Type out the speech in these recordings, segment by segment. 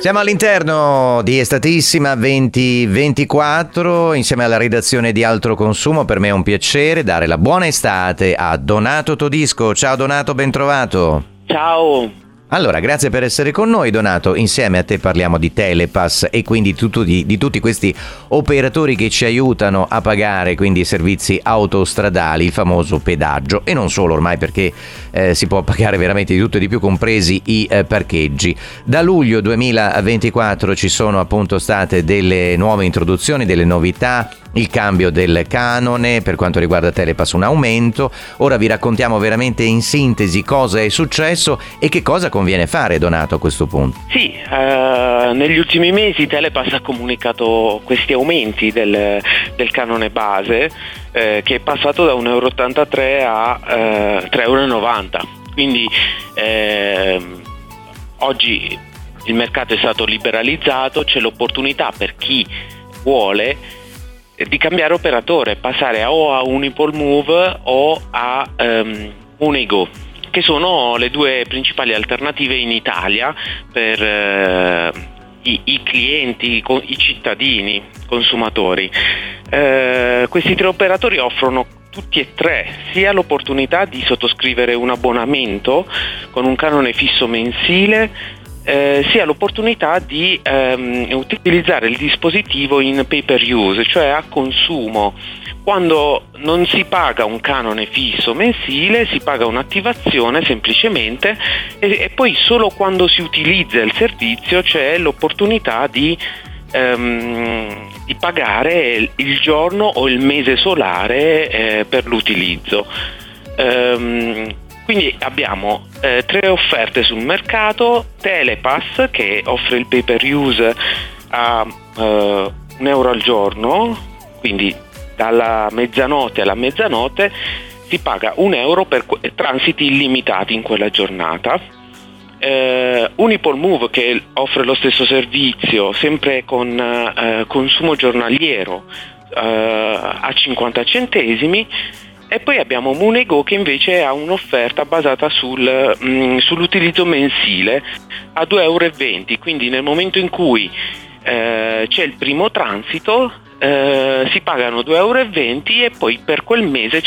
Siamo all'interno di Estatissima 2024 insieme alla redazione di Altro Consumo. Per me è un piacere dare la buona estate a Donato Todisco. Ciao Donato, ben trovato. Ciao. Allora, grazie per essere con noi Donato. Insieme a te parliamo di Telepass e quindi di tutti questi operatori che ci aiutano a pagare quindi i servizi autostradali, il famoso pedaggio, e non solo ormai, perché si può pagare veramente di tutto e di più, compresi i parcheggi. Da luglio 2024 ci sono appunto state delle nuove introduzioni, delle novità, il cambio del canone, per quanto riguarda Telepass un aumento. Ora vi raccontiamo veramente in sintesi cosa è successo e che cosa conviene fare, Donato, a questo punto. Sì, negli ultimi mesi Telepass ha comunicato questi aumenti del canone base, che è passato da 1,83 a 3,90 €. Quindi oggi il mercato è stato liberalizzato, c'è l'opportunità per chi vuole di cambiare operatore, passare o a Unipolmove o a Monego, che sono le due principali alternative in Italia per i clienti, i cittadini, consumatori. Questi tre operatori offrono tutti e tre sia l'opportunità di sottoscrivere un abbonamento con un canone fisso mensile, sia l'opportunità di utilizzare il dispositivo in pay per use, cioè a consumo. Quando non si paga un canone fisso mensile, si paga un'attivazione semplicemente e poi solo quando si utilizza il servizio c'è l'opportunità di pagare il giorno o il mese solare per l'utilizzo. Quindi abbiamo tre offerte sul mercato: Telepass, che offre il pay per use a €1 al giorno, quindi dalla mezzanotte alla mezzanotte si paga €1 per transiti illimitati in quella giornata. Unipolmove, che offre lo stesso servizio sempre con consumo giornaliero a 50 centesimi. E poi abbiamo Monego, che invece ha un'offerta basata sull'utilizzo mensile a €2,20 €. Quindi nel momento in cui c'è il primo transito si pagano €2,20 € e poi per quel mese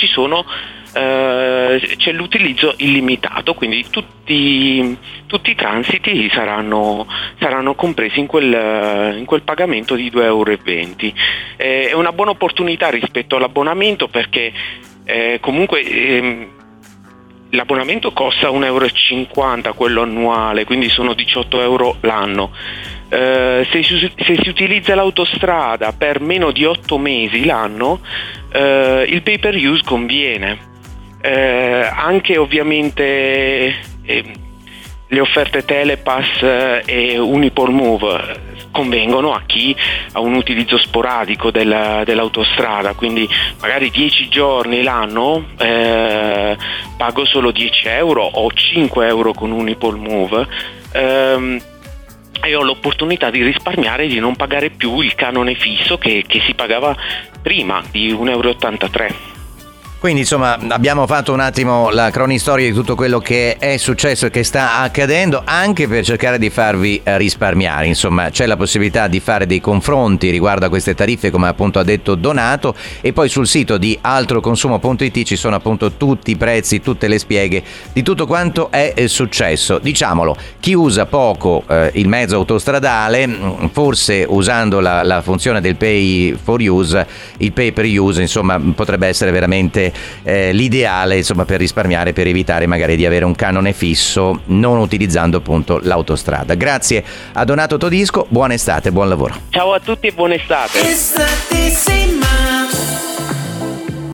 c'è l'utilizzo illimitato, quindi tutti i transiti saranno compresi in quel pagamento di €2,20 €. È una buona opportunità rispetto all'abbonamento, perché comunque l'abbonamento costa €1,50 €, quello annuale, quindi sono €18 l'anno. Se si utilizza l'autostrada per meno di 8 mesi l'anno, il pay per use conviene. Anche ovviamente le offerte Telepass e Unipolmove convengono a chi ha un utilizzo sporadico dell'autostrada, quindi magari 10 giorni l'anno pago solo €10 o €5 con Unipolmove, e ho l'opportunità di risparmiare e di non pagare più il canone fisso che si pagava prima di €1,83 €. Quindi insomma abbiamo fatto un attimo la cronistoria di tutto quello che è successo e che sta accadendo, anche per cercare di farvi risparmiare. Insomma, c'è la possibilità di fare dei confronti riguardo a queste tariffe, come appunto ha detto Donato, e poi sul sito di altroconsumo.it ci sono appunto tutti i prezzi, tutte le spieghe di tutto quanto è successo. Diciamolo, chi usa poco il mezzo autostradale, forse usando la funzione del pay for use, il pay per use, insomma, potrebbe essere veramente l'ideale, insomma, per risparmiare, per evitare magari di avere un canone fisso non utilizzando appunto l'autostrada. Grazie a Donato Todisco, buona estate, buon lavoro. Ciao a tutti e buona estate.